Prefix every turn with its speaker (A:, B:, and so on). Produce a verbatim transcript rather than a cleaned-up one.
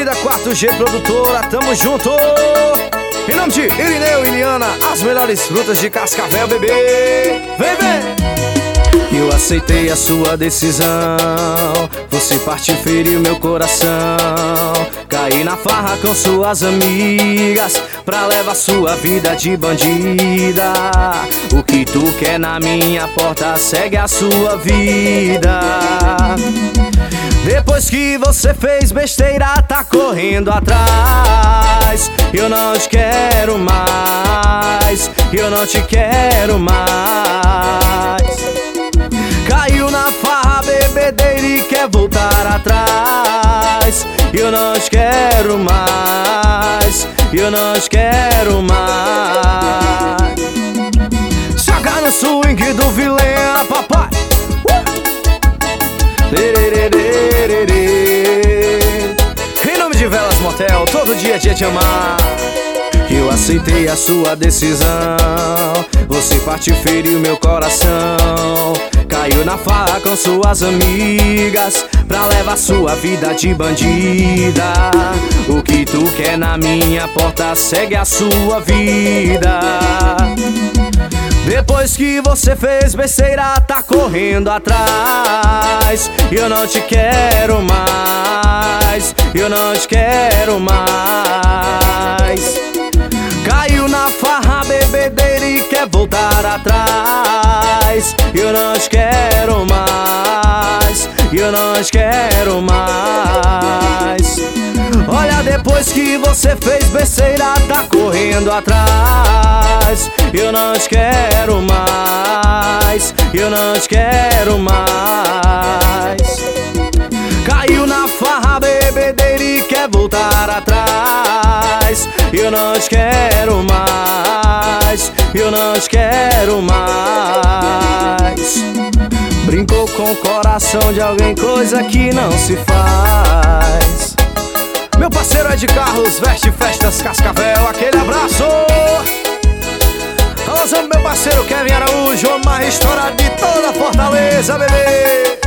A: querida quatro G Produtora, tamo junto! Em nome de Irineu e Liana, as melhores frutas de Cascavel, bebê! Vem, vem! Eu aceitei a sua decisão, você partiu, feriu meu coração. Caí na farra com suas amigas, pra levar sua vida de bandida. O que tu quer na minha porta, segue a sua vida. Depois que você fez besteira, tá correndo atrás. Eu não te quero mais, eu não te quero mais. Caiu na farra, bebedeira e quer voltar atrás. Eu não te quero mais, eu não te quero mais. Joga no swing do Vilena, papai. Em nome de Velas Motel, todo dia é dia de amar. Eu aceitei a sua decisão, você partiu, feriu meu coração. Caiu na farra com suas amigas, pra levar sua vida de bandida. O que tu quer na minha porta, segue a sua vida. Depois que você fez besteira, tá correndo atrás. Eu não te quero mais, eu não te quero mais. Caiu na farra, bebedeira e quer voltar atrás. Eu não te quero mais, eu não te quero mais. Olha, depois que você fez besteira, tá correndo atrás. Eu não te quero mais, eu não te quero mais. Caiu na farra, bebedeira e quer voltar atrás. Eu não te quero mais, eu não te quero mais. Brincou com o coração de alguém, coisa que não se faz. Meu parceiro é de Carlos, Veste Festas Cascavel, aquele abraço. Alôzão, meu parceiro Kevin Araújo, uma história de toda Fortaleza, bebê.